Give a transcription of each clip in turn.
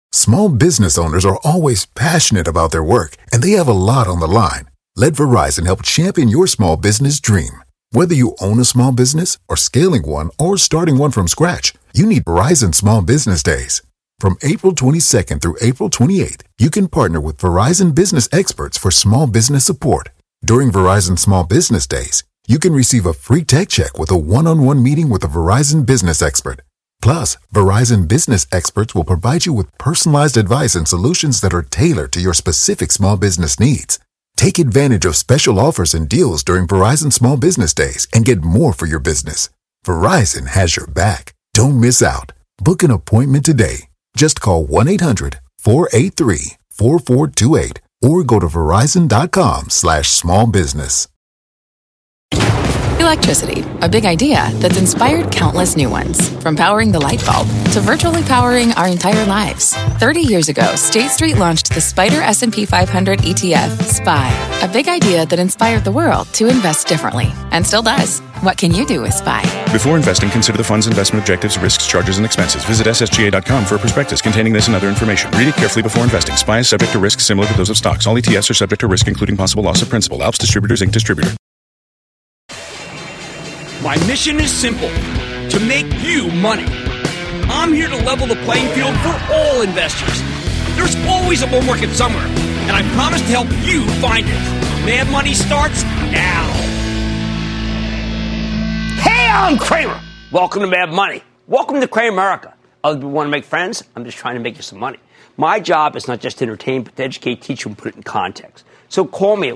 Small business owners are always passionate about their work, and they have a lot on the line. Let Verizon help champion your small business dream. Whether you own a small business or scaling one or starting one from scratch, you need Verizon Small Business Days. From April 22nd through April 28th, you can partner with Verizon business experts for small business support. During Verizon Small Business Days, you can receive a free tech check with a one-on-one meeting with a Verizon business expert. Plus, Verizon business experts will provide you with personalized advice and solutions that are tailored to your specific small business needs. Take advantage of special offers and deals during Verizon Small Business Days and get more for your business. Verizon has your back. Don't miss out. Book an appointment today. Just call 1-800-483-4428 or go to verizon.com/smallbusiness. Electricity, a big idea that's inspired countless new ones. From powering the light bulb to virtually powering our entire lives. 30 years ago, State Street launched the Spider S&P 500 ETF, SPY. A big idea that inspired the world to invest differently. And still does. What can you do with SPY? Before investing, consider the fund's investment objectives, risks, charges, and expenses. Visit ssga.com for a prospectus containing this and other information. Read it carefully before investing. SPY is subject to risks similar to those of stocks. All ETFs are subject to risk, including possible loss of principal. Alps Distributors, Inc. Distributor. My mission is simple, to make you money. I'm here to level the playing field for all investors. There's always a bull market somewhere, and I promise to help you find it. Mad Money starts now. Hey, I'm Kramer. Welcome to Mad Money. Welcome to Cramerica. Other people want to make friends. I'm just trying to make you some money. My job is not just to entertain, but to educate, teach you, and put it in context. So call me at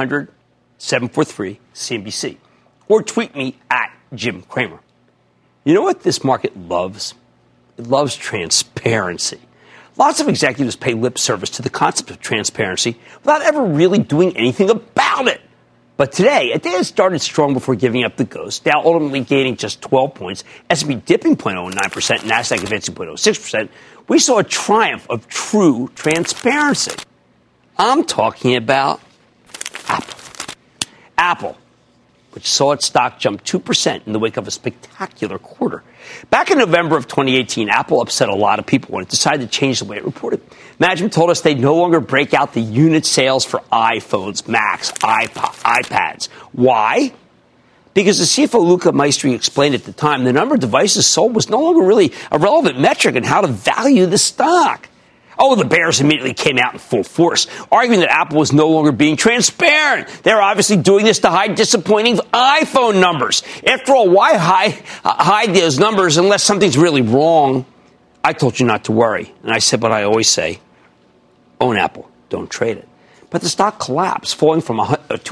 1-800-743-CNBC. Or tweet me at Jim Cramer. You know what this market loves? It loves transparency. Lots of executives pay lip service to the concept of transparency without ever really doing anything about it. But today, a day that started strong before giving up the ghost, Dow ultimately gaining just 12 points, S&P dipping 0.09%, NASDAQ advancing 0.06%, we saw a triumph of true transparency. I'm talking about Apple. Apple, which saw its stock jump 2% in the wake of a spectacular quarter. Back in November of 2018, Apple upset a lot of people when it decided to change the way it reported. Management told us they'd no longer break out the unit sales for iPhones, Macs, iPads. Why? Because the CFO Luca Maestri explained at the time the number of devices sold was no longer really a relevant metric in how to value the stock. Oh, the bears immediately came out in full force, arguing that Apple was no longer being transparent. They're obviously doing this to hide disappointing iPhone numbers. After all, why hide those numbers unless something's really wrong? I told you not to worry. And I said what I always say, own Apple, don't trade it. But the stock collapsed, falling from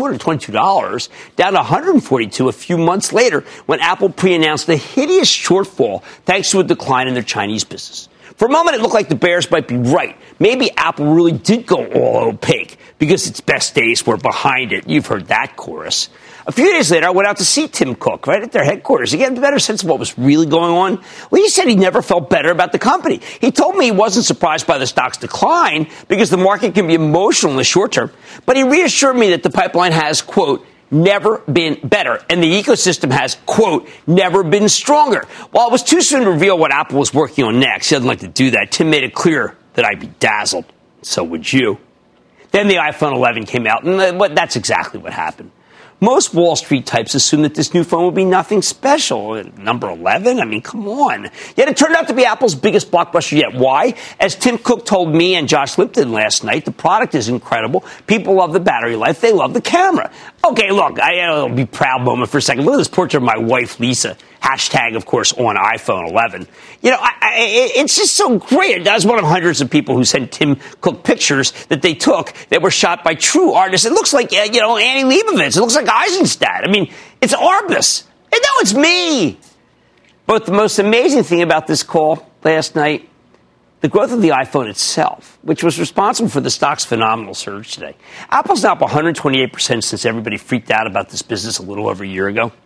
$222 down to $142 a few months later when Apple pre-announced a hideous shortfall thanks to a decline in their Chinese business. For a moment, it looked like the bears might be right. Maybe Apple really did go all opaque because its best days were behind it. You've heard that chorus. A few days later, I went out to see Tim Cook right at their headquarters to get a better sense of what was really going on. Well, he said he never felt better about the company. He told me he wasn't surprised by the stock's decline because the market can be emotional in the short term. But he reassured me that the pipeline has, quote, never been better, and the ecosystem has, quote, never been stronger. While it was too soon to reveal what Apple was working on next, he doesn't like to do that, Tim made it clear that I'd be dazzled. So would you. Then the iPhone 11 came out, and that's exactly what happened. Most Wall Street types assumed that this new phone would be nothing special. Number 11? I mean, come on. Yet it turned out to be Apple's biggest blockbuster yet. Why? As Tim Cook told me and Josh Lipton last night, the product is incredible. People love the battery life. They love the camera. Okay, look, I'll be proud moment for a second. Look at this portrait of my wife, Lisa. Hashtag, of course, on iPhone 11. You know, it's just so great. I was one of hundreds of people who sent Tim Cook pictures that they took that were shot by true artists. It looks like, Annie Leibovitz. It looks like Eisenstadt. I mean, it's Arbus. And no, it's me. But the most amazing thing about this call last night, the growth of the iPhone itself, which was responsible for the stock's phenomenal surge today. Apple's now up 128% since everybody freaked out about this business a little over a year ago.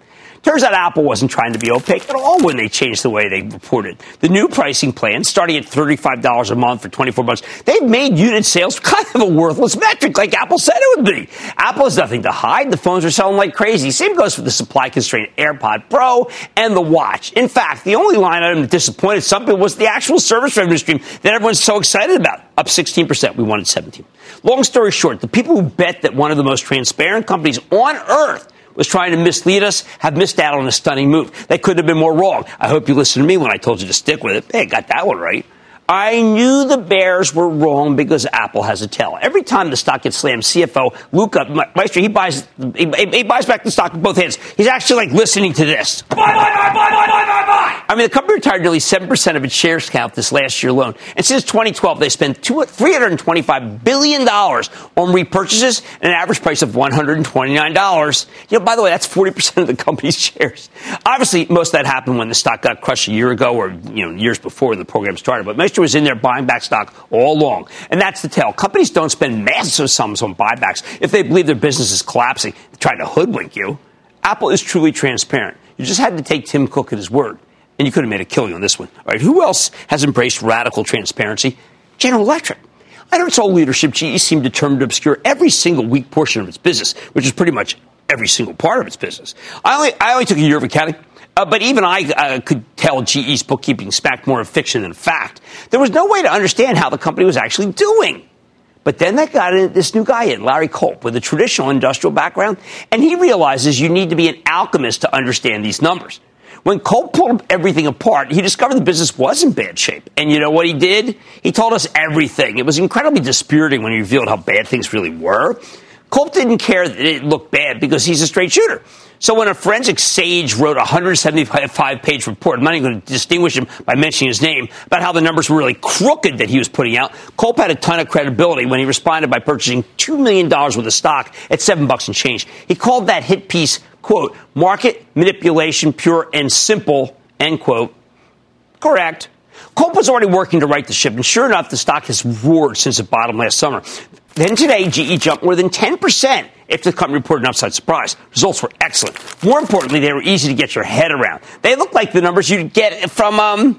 Turns out Apple wasn't trying to be opaque at all when they changed the way they reported. The new pricing plan, starting at $35 a month for 24 months, they've made unit sales kind of a worthless metric, like Apple said it would be. Apple has nothing to hide. The phones are selling like crazy. Same goes for the supply-constrained AirPod Pro and the watch. In fact, the only line item that disappointed some people was the actual service revenue stream that everyone's so excited about, up 16%. We wanted 17%. Long story short, the people who bet that one of the most transparent companies on earth was trying to mislead us have missed out on a stunning move. They couldn't have been more wrong. I hope you listened to me when I told you to stick with it. Hey, got that one right. I knew the bears were wrong because Apple has a tail. Every time the stock gets slammed, CFO Luca Maestro, he buys back the stock with both hands. He's actually like listening to this. Buy. I mean, the company retired nearly 7% of its shares count this last year alone. And since 2012, they spent $325 billion on repurchases at an average price of $129. By the way, that's 40% of the company's shares. Obviously, most of that happened when the stock got crushed a year ago or, years before the program started. But Maestro was in there buying back stock all along. And that's the tell. Companies don't spend massive sums on buybacks if they believe their business is collapsing, trying to hoodwink you. Apple is truly transparent. You just had to take Tim Cook at his word. And you could have made a killing on this one. All right, who else has embraced radical transparency? General Electric. Under its old leadership, GE seemed determined to obscure every single weak portion of its business, which is pretty much every single part of its business. I only took a year of accounting. But even I could tell GE's bookkeeping smacked more of fiction than fact. There was no way to understand how the company was actually doing. But then they got this new guy in, Larry Culp, with a traditional industrial background, and he realizes you need to be an alchemist to understand these numbers. When Culp pulled everything apart, he discovered the business was in bad shape. And you know what he did? He told us everything. It was incredibly dispiriting when he revealed how bad things really were. Culp didn't care that it looked bad because he's a straight shooter. So when a forensic sage wrote a 175-page report, I'm not even going to distinguish him by mentioning his name, about how the numbers were really crooked that he was putting out, Culp had a ton of credibility when he responded by purchasing $2 million worth of stock at $7 and change. He called that hit piece, quote, market manipulation pure and simple, end quote. Correct. Culp was already working to right the ship, and sure enough, the stock has roared since it bottomed last summer. Then today, GE jumped more than 10% after the company reported an upside surprise. Results were excellent. More importantly, they were easy to get your head around. They looked like the numbers you'd get from an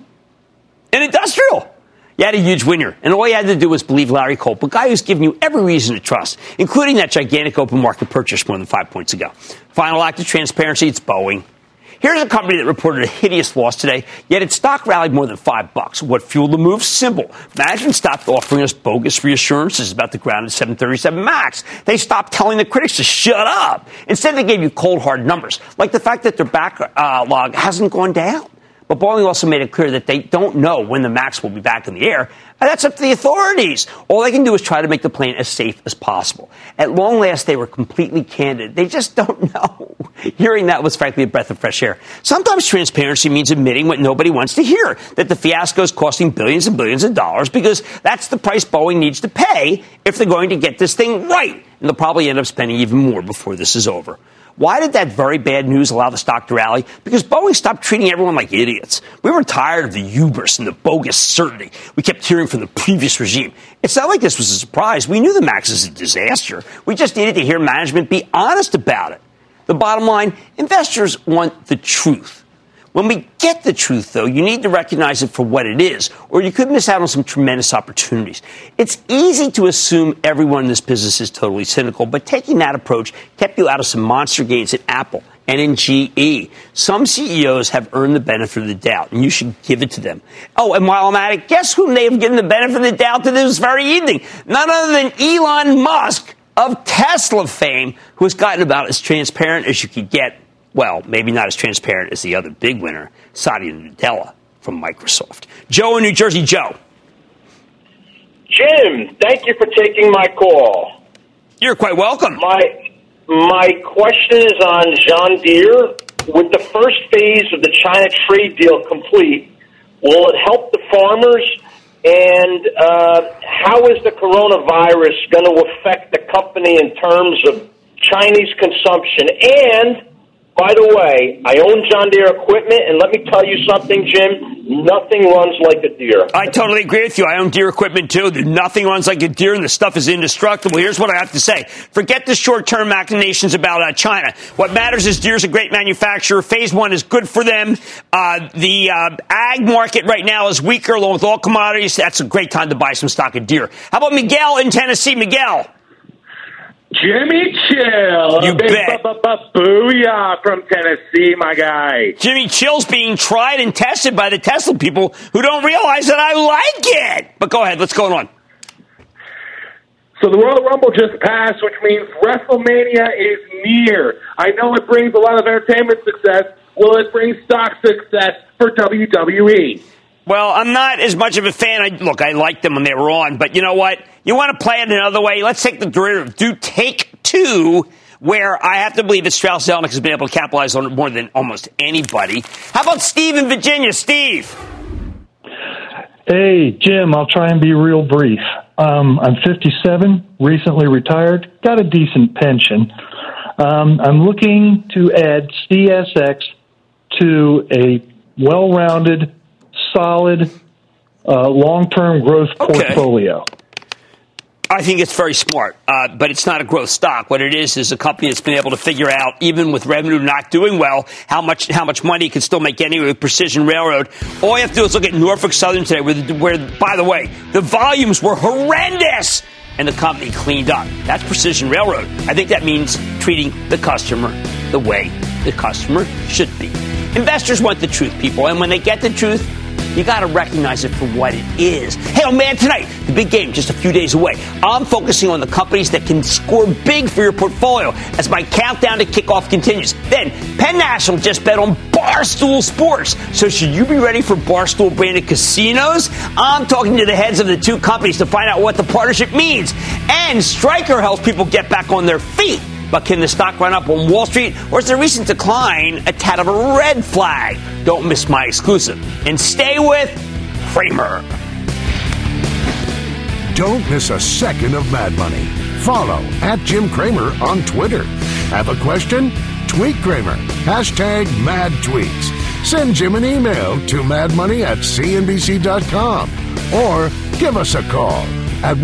industrial. You had a huge winner, and all you had to do was believe Larry Culp, a guy who's given you every reason to trust, including that gigantic open market purchase more than 5 points ago. Final act of transparency, it's Boeing. Here's a company that reported a hideous loss today, yet its stock rallied more than $5. What fueled the move? Simple. Management stopped offering us bogus reassurances about the grounded 737 MAX. They stopped telling the critics to shut up. Instead, they gave you cold, hard numbers, like the fact that their backlog hasn't gone down. But Boeing also made it clear that they don't know when the MAX will be back in the air, and that's up to the authorities. All they can do is try to make the plane as safe as possible. At long last, they were completely candid. They just don't know. Hearing that was, frankly, a breath of fresh air. Sometimes transparency means admitting what nobody wants to hear, that the fiasco is costing billions and billions of dollars, because that's the price Boeing needs to pay if they're going to get this thing right. And they'll probably end up spending even more before this is over. Why did that very bad news allow the stock to rally? Because Boeing stopped treating everyone like idiots. We were tired of the hubris and the bogus certainty we kept hearing from the previous regime. It's not like this was a surprise. We knew the MAX is a disaster. We just needed to hear management be honest about it. The bottom line, investors want the truth. When we get the truth, though, you need to recognize it for what it is, or you could miss out on some tremendous opportunities. It's easy to assume everyone in this business is totally cynical, but taking that approach kept you out of some monster gains at Apple and in GE. Some CEOs have earned the benefit of the doubt, and you should give it to them. Oh, and while I'm at it, guess whom they have given the benefit of the doubt to this very evening? None other than Elon Musk of Tesla fame, who has gotten about as transparent as you could get. Well, maybe not as transparent as the other big winner, Satya Nadella from Microsoft. Joe in New Jersey. Joe. Jim, thank you for taking my call. You're quite welcome. My question is on John Deere. With the first phase of the China trade deal complete, will it help the farmers? And how is the coronavirus going to affect the company in terms of Chinese consumption? And By the way, I own John Deere equipment, and let me tell you something, Jim. Nothing runs like a Deere. I totally agree with you. I own Deere equipment, too. Nothing runs like a Deere, and the stuff is indestructible. Here's what I have to say. Forget the short-term machinations about China. What matters is Deere's a great manufacturer. Phase one is good for them. The ag market right now is weaker, along with all commodities. That's a great time to buy some stock of Deere. How about Miguel in Tennessee? Miguel. Jimmy Chill. You bet. Booyah from Tennessee, my guy. Jimmy Chill's being tried and tested by the Tesla people who don't realize that I like it. But go ahead. What's going on? So the Royal Rumble just passed, which means WrestleMania is near. I know it brings a lot of entertainment success. Will it bring stock success for WWE? Well, I'm not as much of a fan. I liked them when they were on, but you know what? You want to play it another way? Let's take the derivative. Do take two, where I have to believe that Strauss-Zelnick has been able to capitalize on it more than almost anybody. How about Steve in Virginia? Steve. Hey, Jim, I'll try and be real brief. I'm 57, recently retired, got a decent pension. I'm looking to add CSX to a well-rounded, solid, long-term growth portfolio. I think it's very smart, but it's not a growth stock. What it is a company that's been able to figure out, even with revenue not doing well, how much money it can still make anyway with Precision Railroad. All you have to do is look at Norfolk Southern today, where, by the way, the volumes were horrendous, and the company cleaned up. That's Precision Railroad. I think that means treating the customer the way the customer should be. Investors want the truth, people, and when they get the truth, you got to recognize it for what it is. Hey, oh man, tonight, the big game just a few days away. I'm focusing on the companies that can score big for your portfolio as my countdown to kickoff continues. Then, Penn National just bet on Barstool Sports. So should you be ready for Barstool branded casinos? I'm talking to the heads of the two companies to find out what the partnership means. And Stryker helps people get back on their feet. But can the stock run up on Wall Street, or is the recent decline a tad of a red flag? Don't miss my exclusive. And stay with Cramer. Don't miss a second of Mad Money. Follow @Jim Cramer on Twitter. Have a question? Tweet Cramer. #MadTweets. Send Jim an email to madmoney@cnbc.com or give us a call at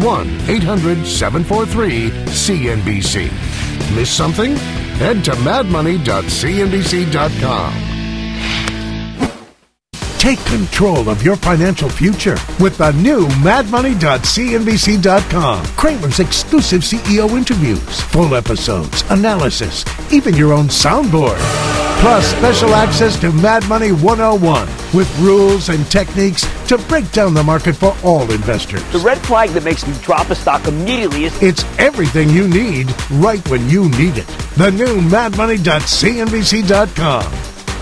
1-800-743-CNBC. Miss something? Head to madmoney.cnbc.com. Take control of your financial future with the new madmoney.cnbc.com. Kramer's exclusive CEO interviews, full episodes, analysis, even your own soundboard. Plus special access to Mad Money 101 with rules and techniques to break down the market for all investors. The red flag that makes me drop a stock immediately is... It's everything you need right when you need it. The new madmoney.cnbc.com.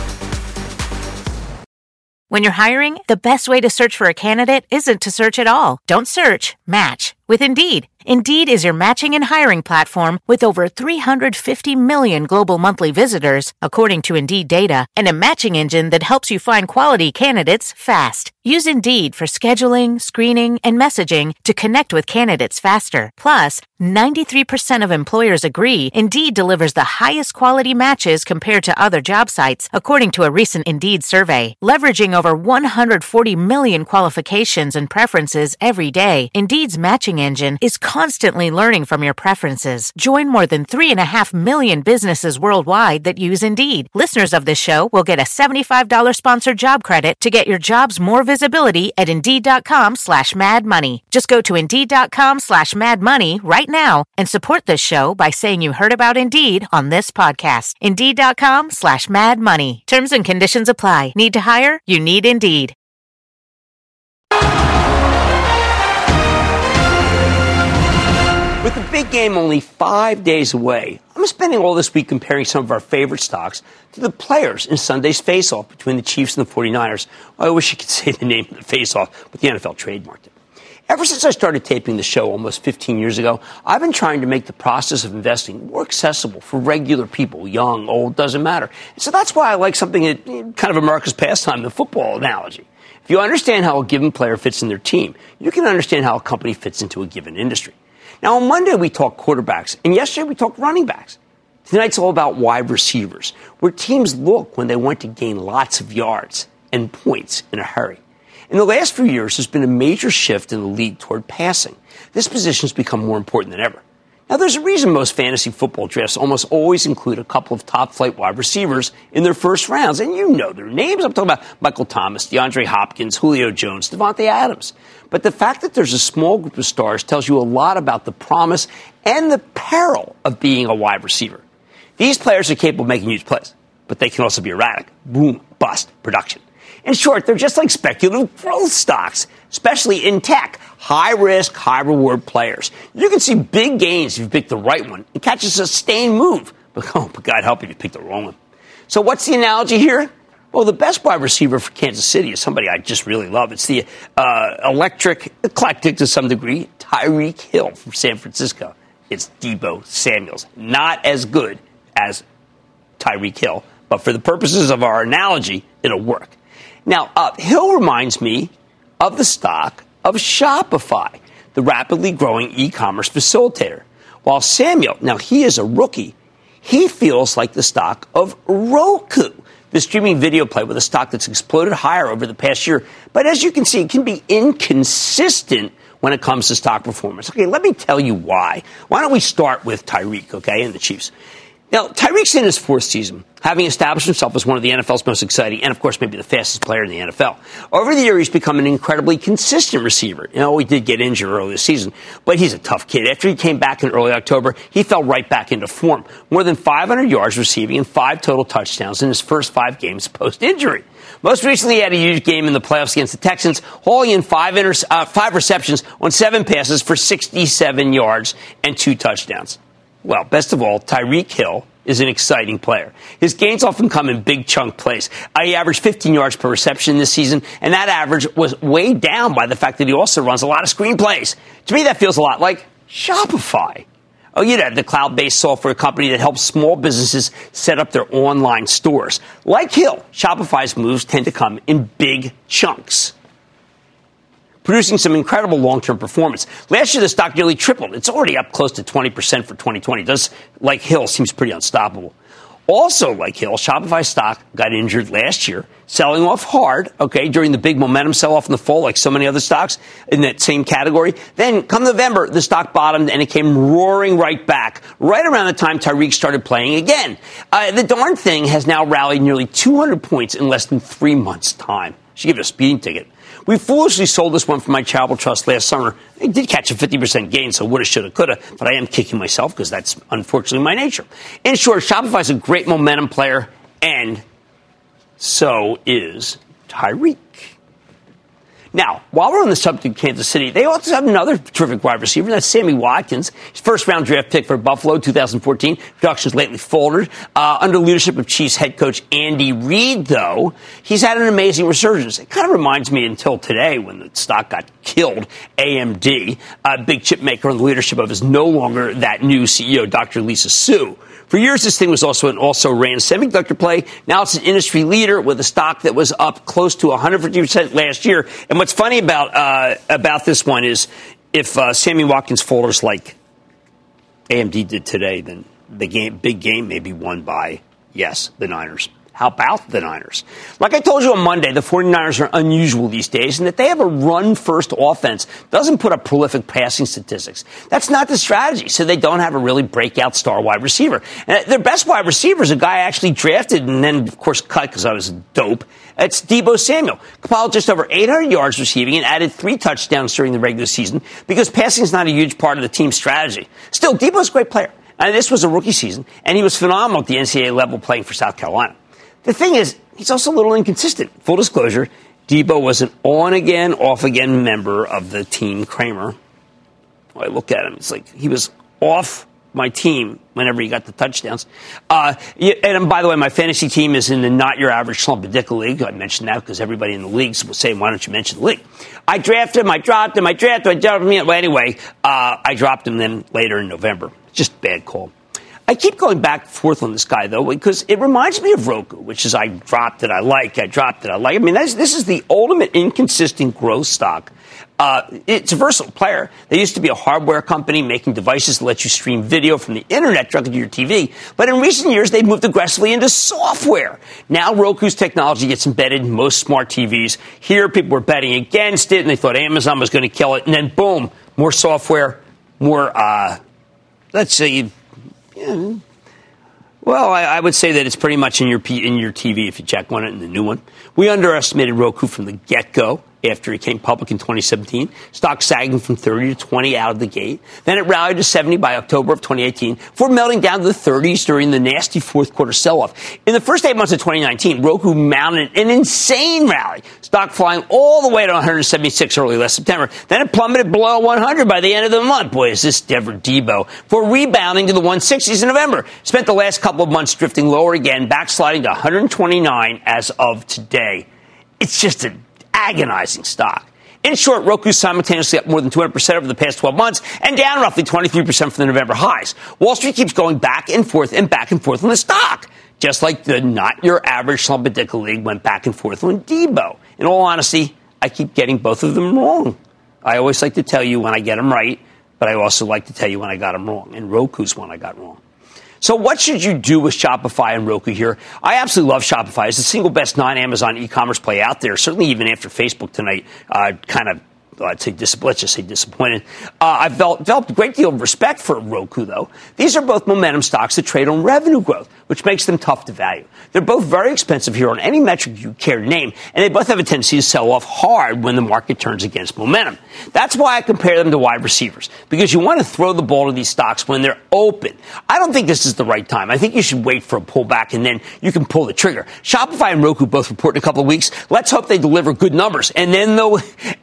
When you're hiring, the best way to search for a candidate isn't to search at all. Don't search, match with Indeed. Indeed is your matching and hiring platform with over 350 million global monthly visitors, according to Indeed data, and a matching engine that helps you find quality candidates fast. Use Indeed for scheduling, screening, and messaging to connect with candidates faster. Plus, 93% of employers agree Indeed delivers the highest quality matches compared to other job sites, according to a recent Indeed survey. Leveraging over 140 million qualifications and preferences every day, Indeed's matching engine is constantly learning from your preferences. Join more than 3.5 million businesses worldwide that use Indeed. Listeners of this show will get a $75 sponsored job credit to get your jobs more visibility at Indeed.com/madmoney. Just go to Indeed.com/madmoney right now and support this show by saying you heard about Indeed on this podcast. Indeed.com/madmoney. Terms and conditions apply. Need to hire? You need Indeed. With the big game only 5 days away, I'm spending all this week comparing some of our favorite stocks to the players in Sunday's face-off between the Chiefs and the 49ers. I wish I could say the name of the face-off, but the NFL trademarked it. Ever since I started taping the show almost 15 years ago, I've been trying to make the process of investing more accessible for regular people, young, old, doesn't matter. And so that's why I like something that kind of America's pastime, the football analogy. If you understand how a given player fits in their team, you can understand how a company fits into a given industry. Now, on Monday, we talked quarterbacks, and yesterday we talked running backs. Tonight's all about wide receivers, where teams look when they want to gain lots of yards and points in a hurry. In the last few years, there's been a major shift in the league toward passing. This position has become more important than ever. Now, there's a reason most fantasy football drafts almost always include a couple of top-flight wide receivers in their first rounds, and you know their names. I'm talking about Michael Thomas, DeAndre Hopkins, Julio Jones, Devontae Adams. But the fact that there's a small group of stars tells you a lot about the promise and the peril of being a wide receiver. These players are capable of making huge plays, but they can also be erratic. Boom, bust, production. In short, they're just like speculative growth stocks, especially in tech. High-risk, high-reward players. You can see big gains if you pick the right one and catch a sustained move. But God help you if you pick the wrong one. So what's the analogy here? Well, the best wide receiver for Kansas City is somebody I just really love. It's the eclectic to some degree, Tyreek Hill from San Francisco. It's Deebo Samuels. Not as good as Tyreek Hill, but for the purposes of our analogy, it'll work. Now, Hill reminds me of the stock of Shopify, the rapidly growing e-commerce facilitator. While Samuel, now he is a rookie, he feels like the stock of Roku, the streaming video play with a stock that's exploded higher over the past year. But as you can see, it can be inconsistent when it comes to stock performance. Okay, let me tell you why. Why don't we start with Tyreek, okay, and the Chiefs. Now, Tyreek's in his fourth season, having established himself as one of the NFL's most exciting and, of course, maybe the fastest player in the NFL. Over the year, he's become an incredibly consistent receiver. You know, he did get injured early this season, but he's a tough kid. After he came back in early October, he fell right back into form. More than 500 yards receiving and 5 total touchdowns in his first 5 games post-injury. Most recently, he had a huge game in the playoffs against the Texans, hauling in 5 receptions on 7 passes for 67 yards and 2 touchdowns. Well, best of all, Tyreek Hill is an exciting player. His gains often come in big chunk plays. He averaged 15 yards per reception this season, and that average was weighed down by the fact that he also runs a lot of screen plays. To me, that feels a lot like Shopify. Oh, you know, the cloud-based software company that helps small businesses set up their online stores. Like Hill, Shopify's moves tend to come in big chunks, producing some incredible long-term performance. Last year, the stock nearly tripled. It's already up close to 20% for 2020. Does, like Hill, seems pretty unstoppable. Also, like Hill, Shopify stock got injured last year, selling off hard, okay, during the big momentum sell-off in the fall, like so many other stocks in that same category. Then, come November, the stock bottomed, and it came roaring right back, right around the time Tyreek started playing again. The darn thing has now rallied nearly 200 points in less than 3 months' time. Should give it a speeding ticket. We foolishly sold this one from my charitable trust last summer. It did catch a 50% gain, so woulda, shoulda, coulda, but I am kicking myself because that's unfortunately my nature. In short, Shopify's a great momentum player, and so is Tyreek. Now, while we're on the subject of Kansas City, they also have another terrific wide receiver, and that's Sammy Watkins. His first-round draft pick for Buffalo, 2014. Production's lately faltered. Under leadership of Chiefs head coach Andy Reid, though, he's had an amazing resurgence. It kind of reminds me until today when the stock got killed, AMD, a big chip maker under the leadership of his no longer that new CEO, Dr. Lisa Su. For years, this thing was also an also-ran semiconductor play. Now it's an industry leader with a stock that was up close to 150% last year. And what's funny about this one is if Sammy Watkins falters like AMD did today, then the big game may be won by, yes, the Niners. How about the Niners? Like I told you on Monday, the 49ers are unusual these days in that they have a run-first offense. Doesn't put up prolific passing statistics. That's not the strategy, so they don't have a really breakout star wide receiver. And their best wide receiver is a guy I actually drafted and then, of course, cut because I was dope. It's Deebo Samuel. Compiled just over 800 yards receiving and added 3 touchdowns during the regular season because passing is not a huge part of the team's strategy. Still, Deebo's a great player. And this was a rookie season, and he was phenomenal at the NCAA level playing for South Carolina. The thing is, he's also a little inconsistent. Full disclosure, Deebo was an on-again, off-again member of the team Kramer. I look at him, it's like he was off my team whenever he got the touchdowns. And by the way, my fantasy team is in the Not Your Average Slump-a-Dickle League. I mentioned that because everybody in the leagues was saying, why don't you mention the league? I drafted him, I dropped him. Well, anyway, I dropped him then later in November. Just bad call. I keep going back and forth on this guy, though, because it reminds me of Roku, which is I dropped it, I like. I mean, this is the ultimate inconsistent growth stock. It's a versatile player. They used to be a hardware company making devices that let you stream video from the internet directly to your TV. But in recent years, they've moved aggressively into software. Now Roku's technology gets embedded in most smart TVs. Here, people were betting against it, and they thought Amazon was going to kill it. And then, boom, more software, more, let's say, well, I would say that it's pretty much in your TV if you check on it in the new one. We underestimated Roku from the get-go. After it came public in 2017, stock sagging from 30 to 20 out of the gate. Then it rallied to 70 by October of 2018, before melting down to the 30s during the nasty fourth quarter sell-off. In the first 8 months of 2019, Roku mounted an insane rally, stock flying all the way to 176 early last September. Then it plummeted below 100 by the end of the month. Boy, is this ever Debo. For rebounding to the 160s in November. Spent the last couple of months drifting lower again, backsliding to 129 as of today. It's just a agonizing stock. In short, Roku's simultaneously up more than 200% over the past 12 months and down roughly 23% from the November highs. Wall Street keeps going back and forth on the stock, just like the not your average slump at Dickle League went back and forth on Debo. In all honesty, I keep getting both of them wrong. I always like to tell you when I get them right, but I also like to tell you when I got them wrong. And Roku's one I got wrong. So what should you do with Shopify and Roku here? I absolutely love Shopify. It's the single best non-Amazon e-commerce play out there, certainly even after Facebook tonight let's just say disappointed. I've developed a great deal of respect for Roku, though. These are both momentum stocks that trade on revenue growth, which makes them tough to value. They're both very expensive here on any metric you care to name, and they both have a tendency to sell off hard when the market turns against momentum. That's why I compare them to wide receivers, because you want to throw the ball to these stocks when they're open. I don't think this is the right time. I think you should wait for a pullback, and then you can pull the trigger. Shopify and Roku both report in a couple of weeks. Let's hope they deliver good numbers, and then they'll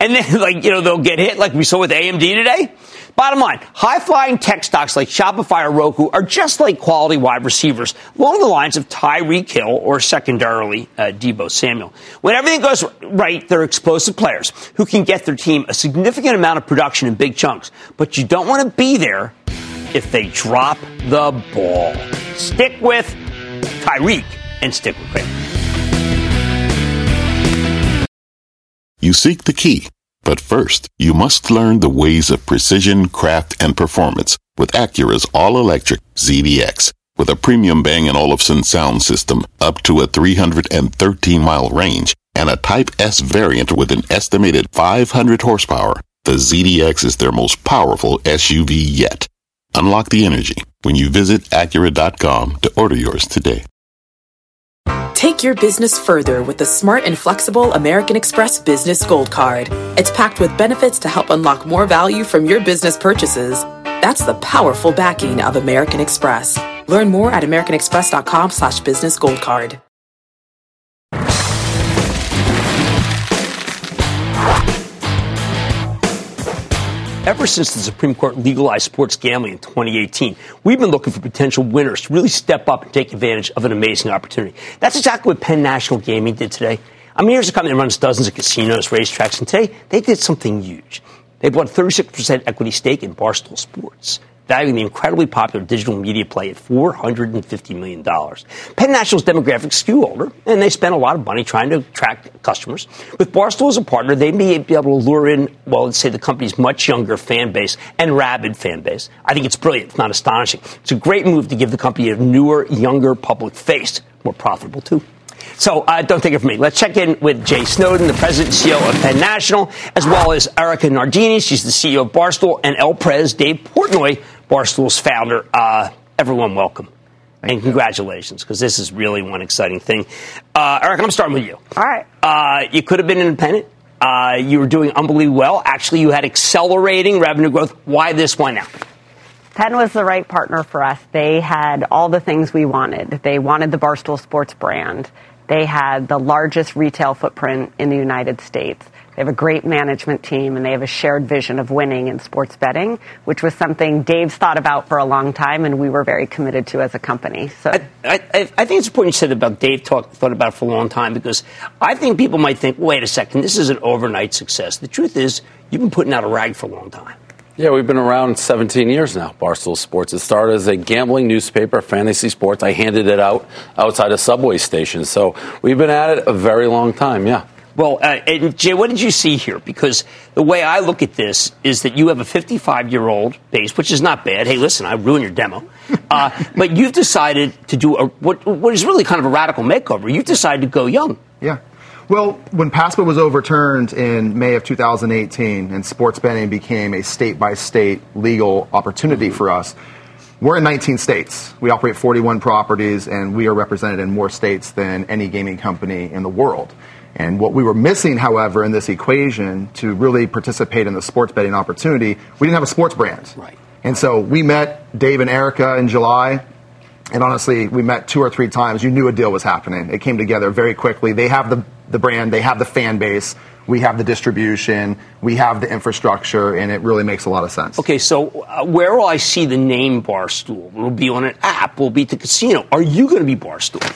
get hit like we saw with AMD today. Bottom line, high-flying tech stocks like Shopify or Roku are just like quality wide receivers along the lines of Tyreek Hill or secondarily Debo Samuel. When everything goes right, they're explosive players who can get their team a significant amount of production in big chunks. But you don't want to be there if they drop the ball. Stick with Tyreek and stick with Kramer. You seek the key. But first, you must learn the ways of precision, craft, and performance with Acura's all-electric ZDX. With a premium Bang & Olufsen sound system up to a 313-mile range and a Type S variant with an estimated 500 horsepower, the ZDX is their most powerful SUV yet. Unlock the energy when you visit Acura.com to order yours today. Take your business further with the smart and flexible American Express Business Gold Card. It's packed with benefits to help unlock more value from your business purchases. That's the powerful backing of American Express. Learn more at americanexpress.com/businessgoldcard. Ever since the Supreme Court legalized sports gambling in 2018, we've been looking for potential winners to really step up and take advantage of an amazing opportunity. That's exactly what Penn National Gaming did today. I mean, here's a company that runs dozens of casinos, racetracks, and today they did something huge. They bought a 36% equity stake in Barstool Sports, valuing the incredibly popular digital media play at $450 million. Penn National's demographics skew older, and they spend a lot of money trying to attract customers. With Barstool as a partner, they may be able to lure in, well, let's say the company's much younger fan base and rabid fan base. I think it's brilliant. It's not astonishing. It's a great move to give the company a newer, younger public face, more profitable, too. So don't take it from me. Let's check in with Jay Snowden, the president and CEO of Penn National, as well as Erica Nardini. She's the CEO of Barstool, and El Prez, Dave Portnoy, Barstool's founder. Everyone, welcome. And congratulations, because this is really one exciting thing. Erica, I'm starting with you. All right. You could have been independent. You were doing unbelievably well. Actually, you had accelerating revenue growth. Why this? Why now? Penn was the right partner for us. They had all the things we wanted. They wanted the Barstool Sports brand. They had the largest retail footprint in the United States. They have a great management team, and they have a shared vision of winning in sports betting, which was something Dave's thought about for a long time, and we were very committed to as a company. So I think it's important you said about Dave thought about it for a long time, because I think people might think, wait a second, this is an overnight success. The truth is, you've been putting out a rag for a long time. Yeah, we've been around 17 years now, Barstool Sports. It started as a gambling newspaper, fantasy sports. I handed it out outside of subway stations. So we've been at it a very long time, yeah. Well, and Jay, what did you see here? Because the way I look at this is that you have a 55-year-old base, which is not bad. Hey, listen, I ruined your demo. But you've decided to do what is really kind of a radical makeover. You've decided to go young. Yeah. Well, when PASPA was overturned in May of 2018 and sports betting became a state-by-state legal opportunity for us, we're in 19 states. We operate 41 properties, and we are represented in more states than any gaming company in the world. And what we were missing, however, in this equation to really participate in the sports betting opportunity, we didn't have a sports brand. Right. And so we met Dave and Erica in July. And honestly, we met 2 or 3 times. You knew a deal was happening. It came together very quickly. They have the brand. They have the fan base. We have the distribution. We have the infrastructure. And it really makes a lot of sense. Okay, so where will I see the name Barstool? Will it be on an app? Will it be at the casino? Are you going to be Barstool?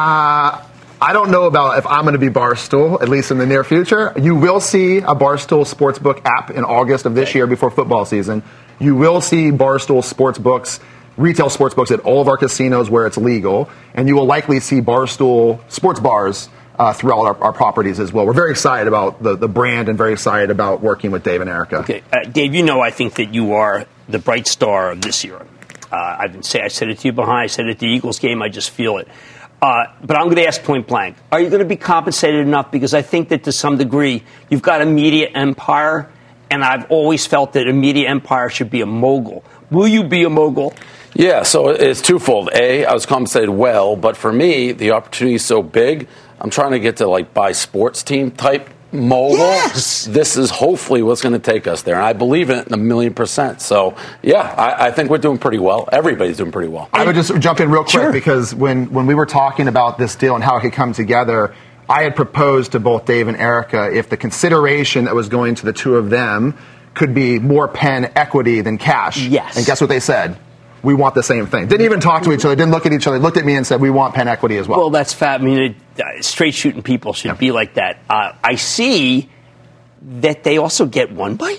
I don't know about if I'm going to be Barstool, at least in the near future. You will see a Barstool Sportsbook app in August of this year before football season. You will see Barstool Sportsbooks, retail sportsbooks at all of our casinos where it's legal. And you will likely see Barstool sports bars throughout our properties as well. We're very excited about the brand and very excited about working with Dave and Erica. Okay, Dave, I think that you are the bright star of this year. I said it to you behind. I said it at the Eagles game. I just feel it. But I'm going to ask point blank, are you going to be compensated enough? Because I think that to some degree, you've got a media empire, and I've always felt that a media empire should be a mogul. Will you be a mogul? Yeah, so it's twofold. A, I was compensated well, but for me, the opportunity is so big, I'm trying to get to buy sports team type mogul. Yes. This is hopefully what's going to take us there. And I believe in it 1,000,000%. So, yeah, I think we're doing pretty well. Everybody's doing pretty well. I would just jump in real quick because when we were talking about this deal and how it could come together, I had proposed to both Dave and Erica if the consideration that was going to the two of them could be more Penn equity than cash. Yes. And guess what they said? We want the same thing. Didn't even talk to each other. Didn't look at each other. Looked at me and said, we want Penn equity as well. Well, that's fat. I mean, straight shooting people should be like that. I see that they also get One Bite.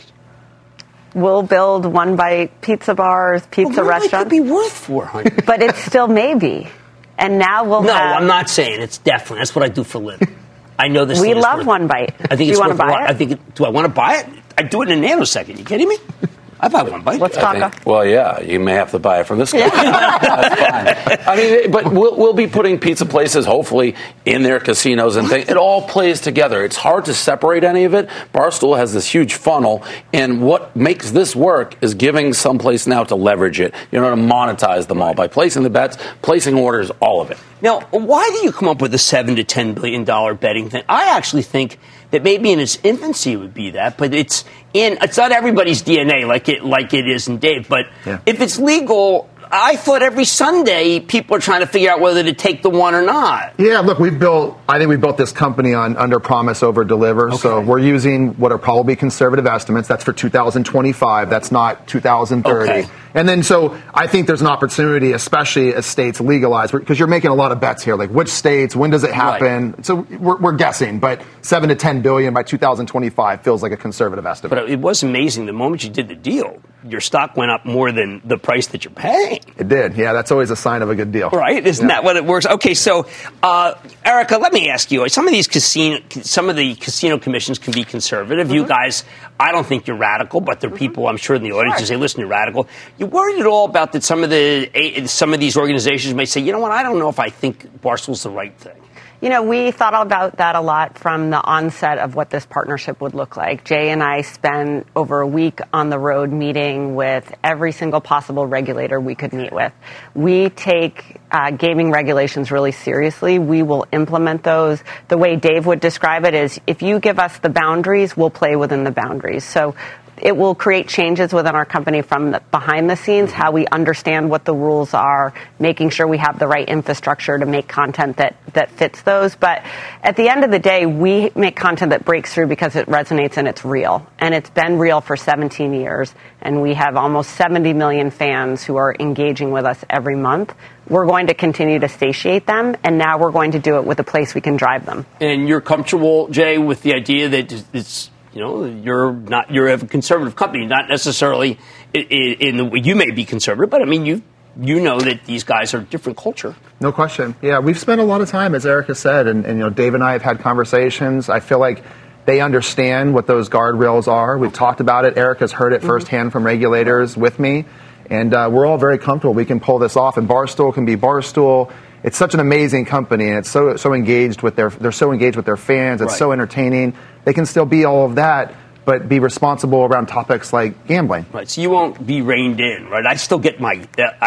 We'll build One Bite pizza bars, pizza restaurants. It could be worth $400. But it's still maybe. And now we'll No, have... I'm not saying it's definitely. That's what I do for a living. I know this. We thing is love worth, One Bite. I think do it's you want worth to buy a lot. it? Do I want to buy it? I'd do it in a nanosecond. You kidding me? I buy One Bite. Let's talk. Well, yeah, you may have to buy it from this guy. That's fine. I mean, but we'll be putting pizza places, hopefully, in their casinos and things. It all plays together. It's hard to separate any of it. Barstool has this huge funnel, and what makes this work is giving some place now to leverage it, to monetize them all by placing the bets, placing orders, all of it. Now, why do you come up with a $7 to $10 billion betting thing? I actually think that maybe in its infancy it would be that, but it's not everybody's DNA like it is in Dave. But if it's legal, I thought every Sunday people are trying to figure out whether to take the one or not. Yeah, look, I think we built this company on under promise, over deliver. Okay. So we're using what are probably conservative estimates. That's for 2025. That's not 2030. Okay. And then so I think there's an opportunity, especially as states legalize, because you're making a lot of bets here, like which states, when does it happen? Right. So we're guessing, but $7 to $10 billion by 2025 feels like a conservative estimate. But it was amazing. The moment you did the deal, your stock went up more than the price that you're paying. It did. Yeah, that's always a sign of a good deal. Right? Isn't that what it works? Okay, so Erica, let me ask you. Some of the casino commissions can be conservative. Mm-hmm. You guys, I don't think you're radical, but there are people, I'm sure, in the audience who say, listen, you're radical. You worried at all about that some of these organizations may say, you know what, I don't know if I think Barstool's the right thing? We thought about that a lot from the onset of what this partnership would look like. Jay and I spent over a week on the road meeting with every single possible regulator we could meet with. We take gaming regulations really seriously. We will implement those. The way Dave would describe it is, if you give us the boundaries, we'll play within the boundaries. So it will create changes within our company from behind the scenes, how we understand what the rules are, making sure we have the right infrastructure to make content that fits those. But at the end of the day, we make content that breaks through because it resonates and it's real. And it's been real for 17 years. And we have almost 70 million fans who are engaging with us every month. We're going to continue to satiate them, and now we're going to do it with a place we can drive them. And you're comfortable, Jay, with the idea that it's you're a conservative company, not necessarily in the way you may be conservative, but I mean, you know that these guys are a different culture. No question. Yeah, we've spent a lot of time, as Erica said, and Dave and I have had conversations. I feel like they understand what those guardrails are. We've talked about it. Erica's heard it firsthand from regulators with me, and we're all very comfortable. We can pull this off, and Barstool can be Barstool. It's such an amazing company, and it's so engaged with they're so engaged with their fans. It's so entertaining. They can still be all of that, but be responsible around topics like gambling. Right. So you won't be reined in, right? I still get my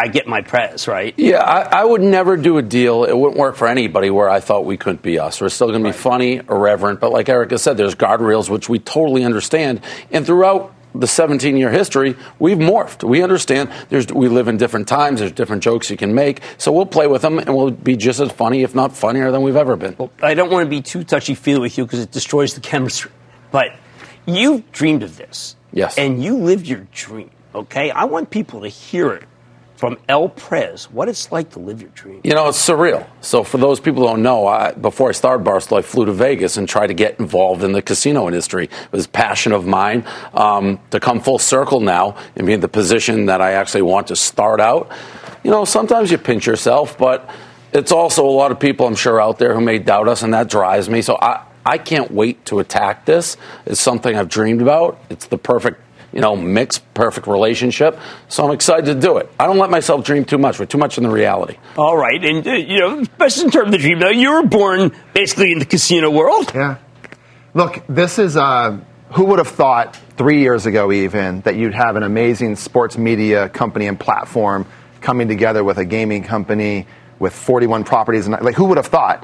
press, right? Yeah, I would never do a deal. It wouldn't work for anybody where I thought we couldn't be us. We're still going to be funny, irreverent, but like Erica said, there's guardrails which we totally understand. And throughout the 17-year history, we've morphed. We understand we live in different times. There's different jokes you can make. So we'll play with them, and we'll be just as funny, if not funnier, than we've ever been. Well, I don't want to be too touchy-feely with you because it destroys the chemistry. But you dreamed of this. Yes. And you lived your dream, okay? I want people to hear it from El Prez, what it's like to live your dream. It's surreal. So for those people who don't know, before I started Barstool, I flew to Vegas and tried to get involved in the casino industry. It was a passion of mine. To come full circle now and be in the position that I actually want to start out, sometimes you pinch yourself, but it's also a lot of people, I'm sure, out there who may doubt us, and that drives me. So I can't wait to attack this. It's something I've dreamed about. It's the perfect mix, perfect relationship. So I'm excited to do it. I don't let myself dream too much. We're too much in the reality. All right. And, especially in terms of the dream, though, you were born basically in the casino world. Yeah. Look, this is, who would have thought 3 years ago even that you'd have an amazing sports media company and platform coming together with a gaming company with 41 properties? And who would have thought?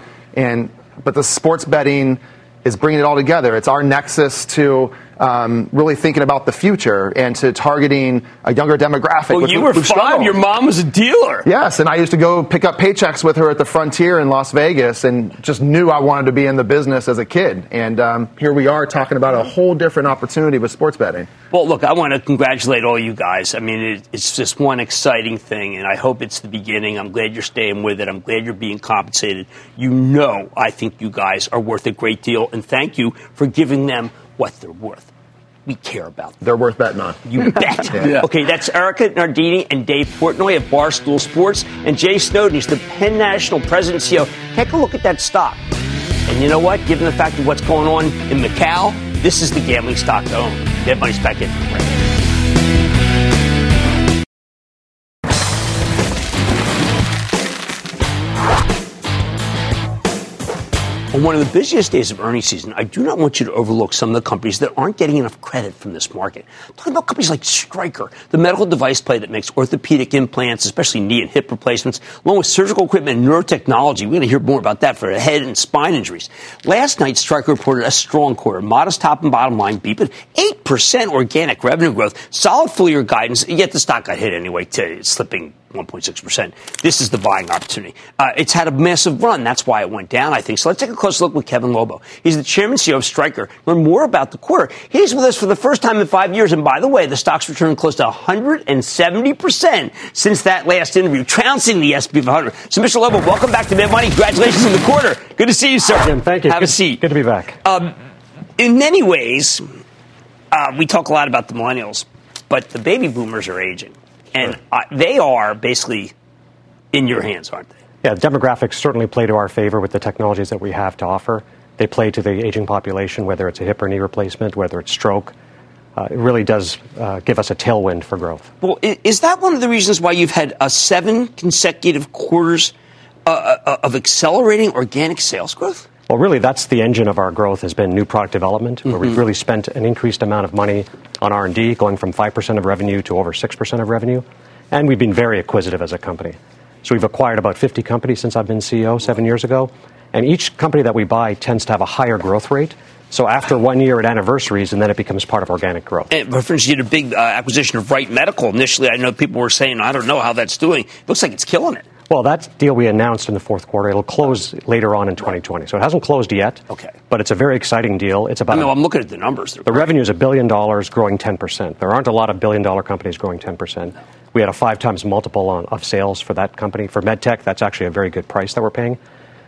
But the sports betting is bringing it all together. It's our nexus to really thinking about the future and to targeting a younger demographic. Well, you were 5. Your mom was a dealer. Yes, and I used to go pick up paychecks with her at the Frontier in Las Vegas and just knew I wanted to be in the business as a kid. And here we are talking about a whole different opportunity with sports betting. Well, look, I want to congratulate all you guys. I mean, it's just one exciting thing, and I hope it's the beginning. I'm glad you're staying with it. I'm glad you're being compensated. I think you guys are worth a great deal, and thank you for giving them what they're worth. We care about them. They're worth betting on. You bet. Yeah. Okay, that's Erica Nardini and Dave Portnoy of Barstool Sports, and Jay Snowden. He's the Penn National President and CEO. Take a look at that stock. And you know what? Given the fact of what's going on in Macau, this is the gambling stock to own. That money's back in. On one of the busiest days of earnings season, I do not want you to overlook some of the companies that aren't getting enough credit from this market. I'm talking about companies like Stryker, the medical device play that makes orthopedic implants, especially knee and hip replacements, along with surgical equipment and neurotechnology. We're going to hear more about that for head and spine injuries. Last night, Stryker reported a strong quarter, modest top and bottom line beat, but 8% organic revenue growth, solid full-year guidance, yet the stock got hit anyway, slipping 1.6%. This is the buying opportunity. It's had a massive run. That's why it went down, I think. So let's take a close look with Kevin Lobo. He's the chairman and CEO of Stryker. Learn more about the quarter. He's with us for the first time in 5 years. And by the way, the stock's returned close to 170% since that last interview, trouncing the S&P 500. So, Mr. Lobo, welcome back to Mad Money. Congratulations on the quarter. Good to see you, sir. Jim, thank you. Have a seat. Good to be back. In many ways, we talk a lot about the millennials, but the baby boomers are aging. And they are basically in your hands, aren't they? Yeah, demographics certainly play to our favor with the technologies that we have to offer. They play to the aging population, whether it's a hip or knee replacement, whether it's stroke. It really does give us a tailwind for growth. Well, is that one of the reasons why you've had 7 consecutive quarters of accelerating organic sales growth? Well, really, that's the engine of our growth has been new product development, where we've really spent an increased amount of money on R&D, going from 5% of revenue to over 6% of revenue. And we've been very acquisitive as a company. So we've acquired about 50 companies since I've been CEO 7 years ago. And each company that we buy tends to have a higher growth rate. So after 1 year, it anniversaries, and then it becomes part of organic growth. And for instance, you did a big acquisition of Wright Medical. Initially, I know people were saying, I don't know how that's doing. It looks like it's killing it. Well, that deal we announced in the fourth quarter. It'll close later on in 2020. So it hasn't closed yet. Okay. But it's a very exciting deal. It's about. I'm looking at the numbers. The revenue is $1 billion, growing 10%. There aren't a lot of billion-dollar companies growing 10%. No. We had a 5 times multiple of sales for that company. For MedTech, that's actually a very good price that we're paying.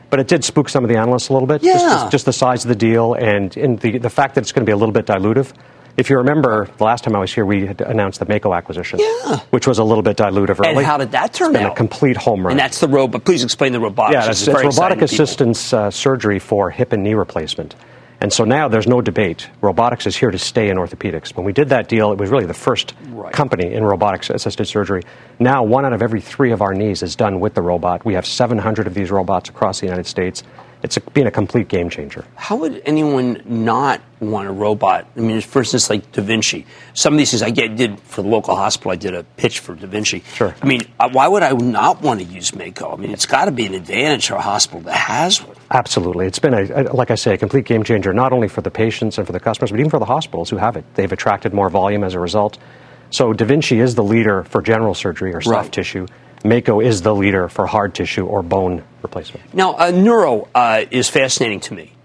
But it did spook some of the analysts a little bit. Just the size of the deal and the fact that it's going to be a little bit dilutive. If you remember, the last time I was here, we had announced the Mako acquisition, which was a little bit dilutive early. And how did that turn out? It's been a complete home run. And that's the robot. Please explain the robotics. Yeah, it's robotic assistance surgery for hip and knee replacement. And so now there's no debate. Robotics is here to stay in orthopedics. When we did that deal, it was really the first company in robotics-assisted surgery. Now, 1 out of every 3 of our knees is done with the robot. We have 700 of these robots across the United States. It's been a complete game changer. How would anyone not want a robot? I mean, for instance, like Da Vinci. Some of these things did for the local hospital. I did a pitch for Da Vinci. Sure. I mean, why would I not want to use Mako? I mean, it's got to be an advantage for a hospital that has one. Absolutely. It's been, like I say, a complete game changer, not only for the patients and for the customers, but even for the hospitals who have it. They've attracted more volume as a result. So Da Vinci is the leader for general surgery or soft tissue. Mako is the leader for hard tissue or bone replacement. Now, neuro is fascinating to me.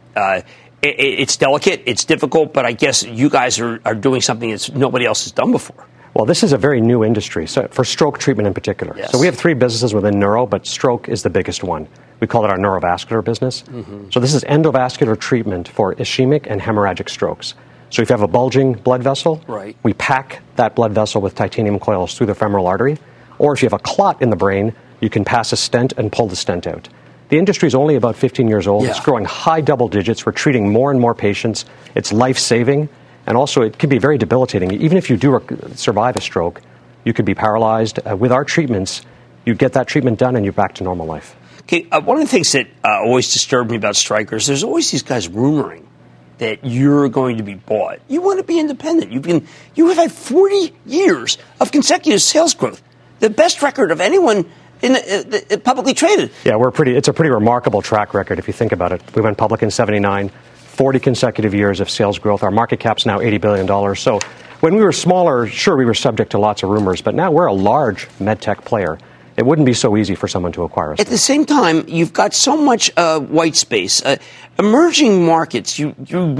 It's delicate, it's difficult, but I guess you guys are doing something that nobody else has done before. Well, this is a very new industry, so for stroke treatment in particular. Yes. So we have 3 businesses within neuro, but stroke is the biggest one. We call it our neurovascular business. Mm-hmm. So this is endovascular treatment for ischemic and hemorrhagic strokes. So if you have a bulging blood vessel, we pack that blood vessel with titanium coils through the femoral artery. Or if you have a clot in the brain, you can pass a stent and pull the stent out. The industry is only about 15 years old. It's growing high double digits. We're treating more and more patients. It's life-saving, and also it can be very debilitating. Even if you do survive a stroke, you could be paralyzed. With our treatments, you get that treatment done and you're back to normal life. Okay, one of the things that always disturbed me about Stryker is there's always these guys rumoring that you're going to be bought. You want to be independent. You have had 40 years of consecutive sales growth. The best record of anyone in publicly traded. Yeah, it's a pretty remarkable track record if you think about it. We went public in 1979, 40 consecutive years of sales growth. Our market cap's now $80 billion. So when we were smaller, sure, we were subject to lots of rumors, but now we're a large med tech player. It wouldn't be so easy for someone to acquire us. At the same time, you've got so much white space. Emerging markets, you're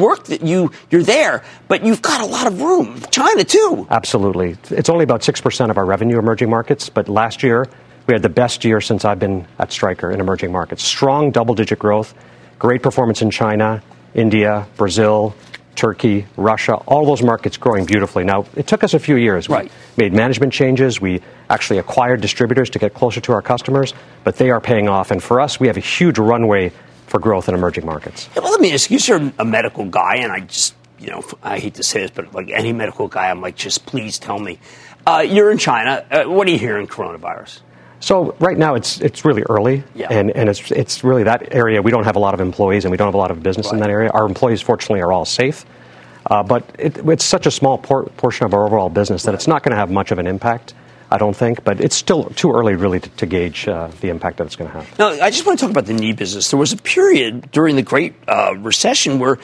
there, but you've got a lot of room. China, too. Absolutely. It's only about 6% of our revenue, emerging markets, but last year we had the best year since I've been at Stryker in emerging markets. Strong double-digit growth, great performance in China, India, Brazil, Turkey, Russia, all those markets growing beautifully. Now, it took us a few years. We made management changes. We actually acquired distributors to get closer to our customers, but they are paying off. And for us, we have a huge runway for growth in emerging markets. Yeah, well, let me ask you, you're a medical guy, and I just, I hate to say this, but like any medical guy, I'm like, just please tell me. You're in China. What are you hearing coronavirus? So right now it's really early, and it's really that area. We don't have a lot of employees, and we don't have a lot of business in that area. Our employees, fortunately, are all safe, but it's such a small portion of our overall business that it's not going to have much of an impact, I don't think. But it's still too early, really, to gauge the impact that it's going to have. Now, I just want to talk about the knee business. There was a period during the Great Recession where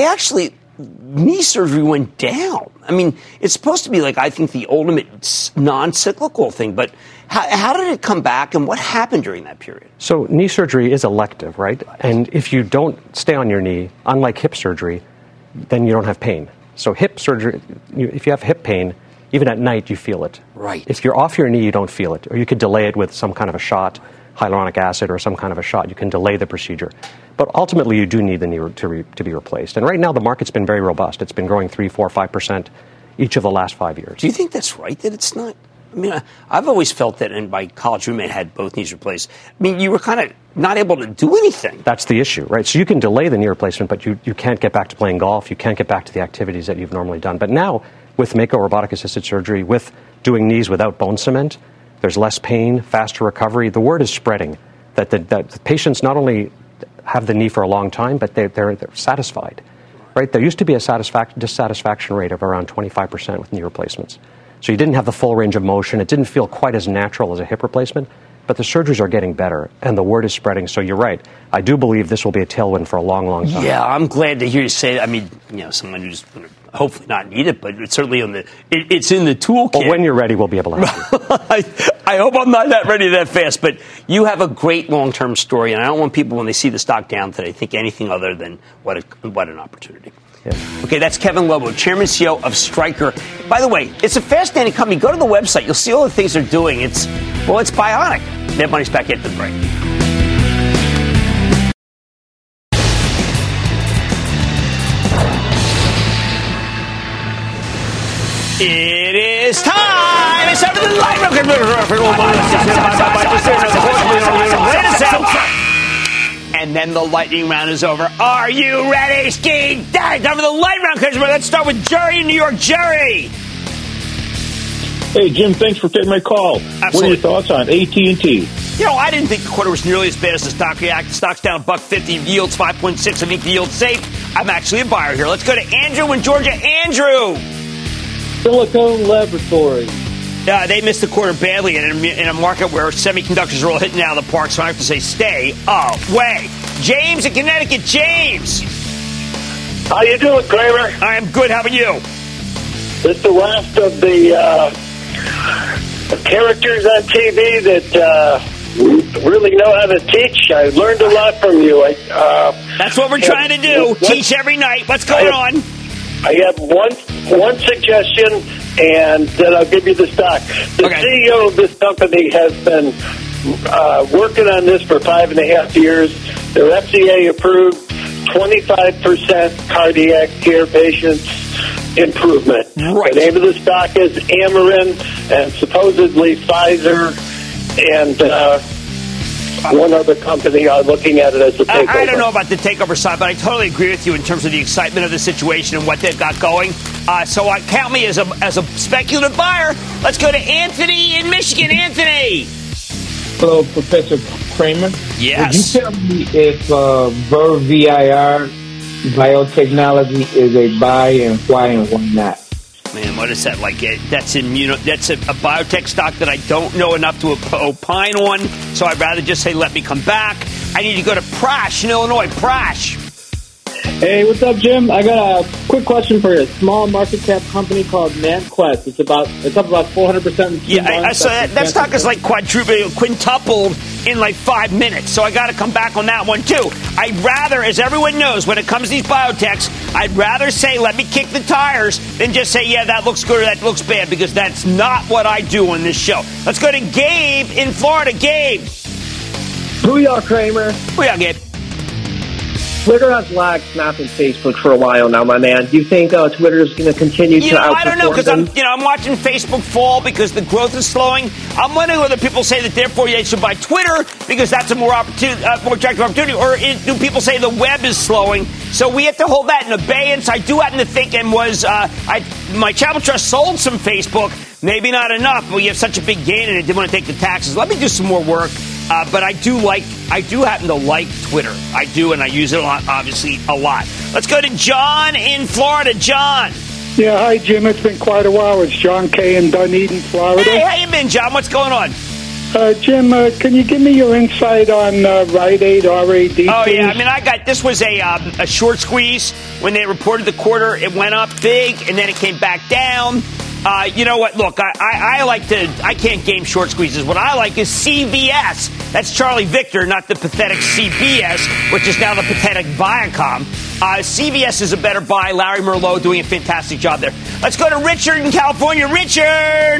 knee surgery went down. I mean, it's supposed to be like, I think, the ultimate non-cyclical thing, but how did it come back, and what happened during that period? So knee surgery is elective, right? And if you don't stay on your knee, unlike hip surgery, then you don't have pain. So hip surgery, if you have hip pain, even at night you feel it. Right. If you're off your knee, you don't feel it. Or you could delay it with some kind of a shot, hyaluronic acid or some kind of a shot. You can delay the procedure. But ultimately, you do need the knee to be replaced. And right now, the market's been very robust. It's been growing 3%, 4%, 5% each of the last 5 years. Do you think that's right, that it's not? I mean, I've always felt that, and my college roommate had both knees replaced. I mean, you were kind of not able to do anything. That's the issue, right? So you can delay the knee replacement, but you can't get back to playing golf. You can't get back to the activities that you've normally done. But now, with Mako robotic-assisted surgery, with doing knees without bone cement, there's less pain, faster recovery. The word is spreading that the patients not only have the knee for a long time, but they're satisfied, right? There used to be a dissatisfaction rate of around 25% with knee replacements. So you didn't have the full range of motion. It didn't feel quite as natural as a hip replacement, but the surgeries are getting better, and the word is spreading. So you're right. I do believe this will be a tailwind for a long, long time. Yeah, I'm glad to hear you say that. I mean, someone who's going to hopefully not need it, but it's certainly it's in the toolkit. Well, when you're ready, we'll be able to help you. I hope I'm not that ready that fast, but you have a great long-term story, and I don't want people, when they see the stock down today, think anything other than what an opportunity. Yeah. Okay, that's Kevin Lobo, Chairman and CEO of Stryker. By the way, it's a fascinating company. Go to the website. You'll see all the things they're doing. It's bionic. Mad Money's back after the break. It is time. It's time for the lightning round. And then the lightning round is over. Are you ready, Ski? Time for the lightning round. Let's start with Jerry in New York. Jerry. Hey, Jim, thanks for taking my call. Absolutely. What are your thoughts on AT&T? I didn't think the quarter was nearly as bad as the stock reacted. Stock's down $1.50, yields 5.6. I think the yield's safe. I'm actually a buyer here. Let's go to Andrew in Georgia. Andrew. Silicon Laboratories. They missed the quarter badly in a market where semiconductors are all hitting out of the park, so I have to say stay away. James in Connecticut. James. How you doing, Kramer? I am good. How about you? It's the last of the characters on TV that really know how to teach. I learned a lot from you. That's what we're trying to do. Teach every night. What's going on? I have one suggestion, and then I'll give you the stock. The CEO of this company has been working on this for 5.5 years. They're FDA approved, 25% cardiac care patients improvement. Right. The name of the stock is Amarin, and supposedly Pfizer and one other company are looking at it as a takeover. I don't know about the takeover side, but I totally agree with you in terms of the excitement of the situation and what they've got going. So count me as a speculative buyer. Let's go to Anthony in Michigan. Anthony. Hello, Professor Kramer. Yes. Would you tell me if VIR biotechnology is a buy and why not? Man, what is that like? That's a biotech stock that I don't know enough to opine on, so I'd rather just say let me come back. I need to go to Prash in Illinois. Prash. Hey, what's up, Jim? I got a quick question for you. A small market cap company called ManQuest. It's up about 400%. Yeah, so that stock is like quintupled in like 5 minutes. So I got to come back on that one too. I'd rather, as everyone knows, when it comes to these biotechs, I'd rather say let me kick the tires than just say yeah that looks good or that looks bad, because that's not what I do on this show. Let's go to Gabe in Florida. Gabe. Booyah, Kramer. Booyah, Gabe. Twitter has lagged Snap and Facebook for a while now, my man. Do you think Twitter is going to continue to outperform I don't know, because them? I'm watching Facebook fall because the growth is slowing. I'm wondering whether people say that therefore they should buy Twitter because that's a more attractive opportunity, or do people say the web is slowing? So we have to hold that in abeyance. I do happen to think, and my Chapel Trust sold some Facebook, maybe not enough, but we have such a big gain and it didn't want to take the taxes. Let me do some more work. But I do happen to like Twitter. I do, and I use it obviously a lot. Let's go to John in Florida. John. Yeah, hi, Jim. It's been quite a while. It's John Kay in Dunedin, Florida. Hey, how you been, John? What's going on? Jim, can you give me your insight on Rite Aid, RAD? Oh, please? Yeah. I mean, this was a short squeeze. When they reported the quarter, it went up big, and then it came back down. You know what? Look, I can't game short squeezes. What I like is CVS. That's Charlie Victor, not the pathetic CBS, which is now the pathetic Viacom. CVS is a better buy. Larry Merlot doing a fantastic job there. Let's go to Richard in California. Richard!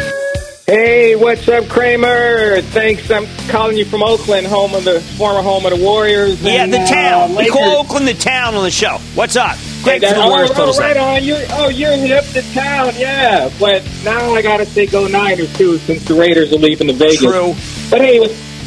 Hey, what's up, Kramer? Thanks. I'm calling you from Oakland, former home of the Warriors. Yeah, the town. We call Oakland the town on the show. What's up? Great for the Warriors. Right on. You're hip to town, yeah. But now I got to say go Niners, too, since the Raiders are leaving to Vegas. True. But hey,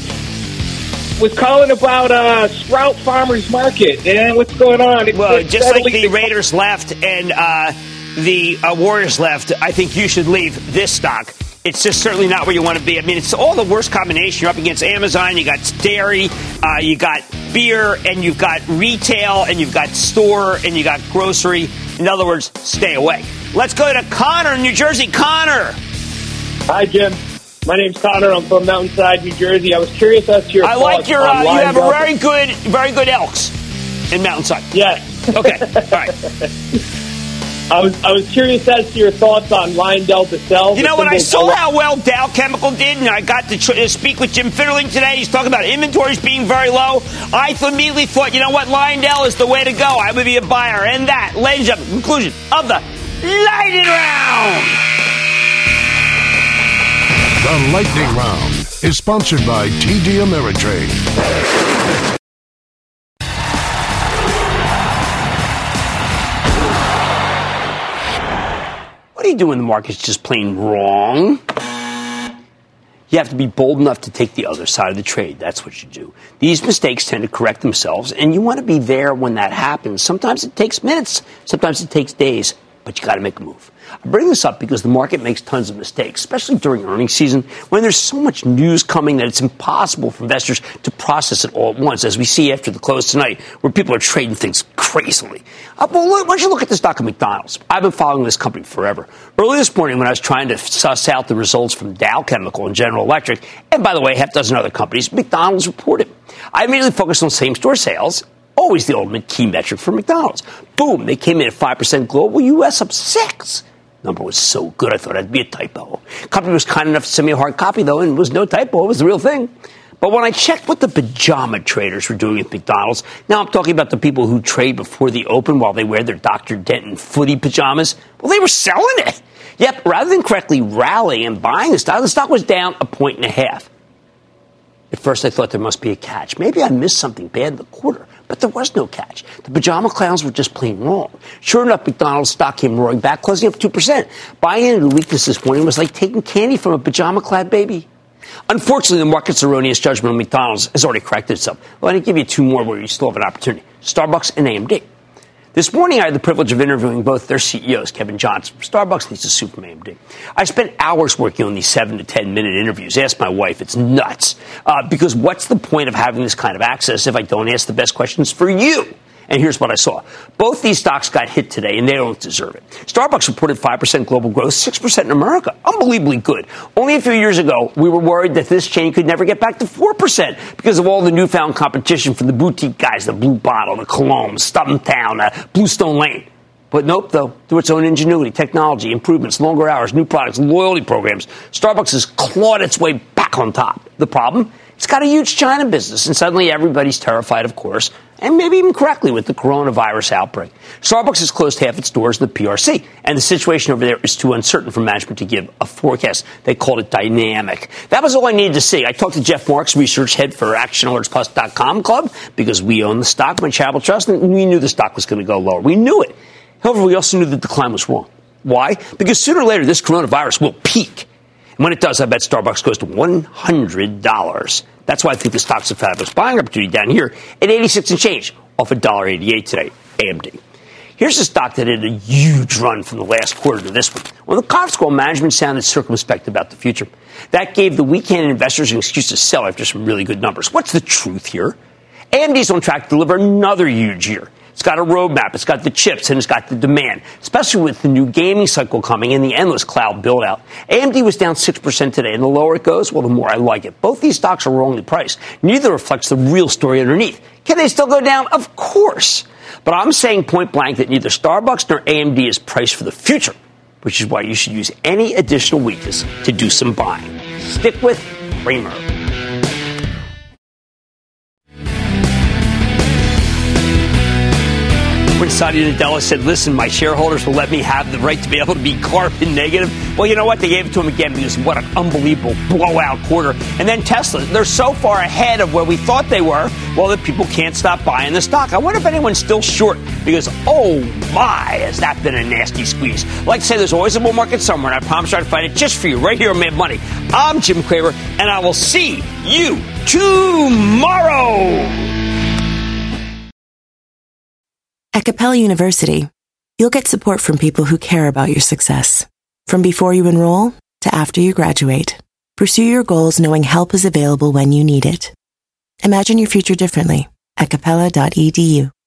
was calling about Sprout Farmers Market. And what's going on? Well, just like the Raiders left and the Warriors left, I think you should leave this stock. It's just certainly not where you want to be. I mean, it's all the worst combination. You're up against Amazon, you got dairy, you got beer, and you've got retail, and you've got store, and you got grocery. In other words, stay away. Let's go to Connor in New Jersey. Connor. Hi, Jim. My name's Connor. I'm from Mountainside, New Jersey. I was curious as to your I like your, you have a very good Elks in Mountainside. Yes. Okay. All right. I was curious as to your thoughts on Lyondell to sell. You know what? I saw how well Dow Chemical did, and I got to speak with Jim Fitterling today. He's talking about inventories being very low. I immediately thought, you know what? Lyondell is the way to go. I would be a buyer. And that, ladies and gentlemen, conclusion of the Lightning Round. The Lightning Round is sponsored by TD Ameritrade. What do you do when the market's just plain wrong? You have to be bold enough to take the other side of the trade. That's what you do. These mistakes tend to correct themselves, and you want to be there when that happens. Sometimes it takes minutes. Sometimes it takes days, but you got to make a move. I bring this up because the market makes tons of mistakes, especially during earnings season when there's so much news coming that it's impossible for investors to process it all at once, as we see after the close tonight, where people are trading things crazily. Well, why don't you look at the stock of McDonald's? I've been following this company forever. Early this morning, when I was trying to suss out the results from Dow Chemical and General Electric, and by the way, half a dozen other companies, McDonald's reported. I immediately focused on same-store sales, always the ultimate key metric for McDonald's. Boom, they came in at 5% global, U.S. up 6%. Number was so good, I thought it'd be a typo. Company was kind enough to send me a hard copy, though, and it was no typo. It was the real thing. But when I checked what the pajama traders were doing at McDonald's, now I'm talking about the people who trade before the open while they wear their Dr. Denton footy pajamas, well, they were selling it. Yep, rather than correctly rallying and buying the stock was down 1.5 points. At first, I thought there must be a catch. Maybe I missed something bad in the quarter. But there was no catch. The pajama clowns were just plain wrong. Sure enough, McDonald's stock came roaring back, closing up 2%. Buying into the weakness this morning was like taking candy from a pajama-clad baby. Unfortunately, the market's erroneous judgment on McDonald's has already corrected itself. Well, I'll give you two more where you still have an opportunity. Starbucks and AMD. This morning, I had the privilege of interviewing both their CEOs, Kevin Johnson from Starbucks and Lisa Su from AMD. I spent hours working on these 7 to 10 minute interviews. Ask my wife. It's nuts. Because what's the point of having this kind of access if I don't ask the best questions for you? And here's what I saw. Both these stocks got hit today, and they don't deserve it. Starbucks reported 5% global growth, 6% in America. Unbelievably good. Only a few years ago, we were worried that this chain could never get back to 4% because of all the newfound competition from the boutique guys, the Blue Bottle, the Cologne, Stumptown, Bluestone Lane. But nope, though, through its own ingenuity, technology, improvements, longer hours, new products, loyalty programs, Starbucks has clawed its way back on top. The problem? It's got a huge China business, and suddenly everybody's terrified, of course, and maybe even correctly with the coronavirus outbreak. Starbucks has closed half its doors in the PRC, and the situation over there is too uncertain for management to give a forecast. They called it dynamic. That was all I needed to see. I talked to Jeff Marks, research head for ActionAlertsPlus.com Club, because we own the stock, my Charitable Trust, and we knew the stock was going to go lower. We knew it. However, we also knew the decline was wrong. Why? Because sooner or later, this coronavirus will peak. And when it does, I bet Starbucks goes to $100. That's why I think the stock's a fabulous buying opportunity down here at 86 and change, off $1.88 today, AMD. Here's a stock that had a huge run from the last quarter to this one. Well, the conference call management sounded circumspect about the future. That gave the weekend investors an excuse to sell after some really good numbers. What's the truth here? AMD's on track to deliver another huge year. It's got a roadmap, it's got the chips, and it's got the demand, especially with the new gaming cycle coming and the endless cloud build-out. AMD was down 6% today, and the lower it goes, well, the more I like it. Both these stocks are wrongly priced. Neither reflects the real story underneath. Can they still go down? Of course. But I'm saying point blank that neither Starbucks nor AMD is priced for the future, which is why you should use any additional weakness to do some buying. Stick with Cramer. When Satya Nadella said, listen, my shareholders will let me have the right to be able to be carbon negative. Well, you know what? They gave it to him again because what an unbelievable blowout quarter. And then Tesla, they're so far ahead of where we thought they were, well, that people can't stop buying the stock. I wonder if anyone's still short because, oh my, has that been a nasty squeeze. Like I say, there's always a bull market somewhere, and I promise I'll find it just for you right here on Mad Money. I'm Jim Cramer, and I will see you tomorrow. At Capella University, you'll get support from people who care about your success. From before you enroll to after you graduate, pursue your goals knowing help is available when you need it. Imagine your future differently at capella.edu.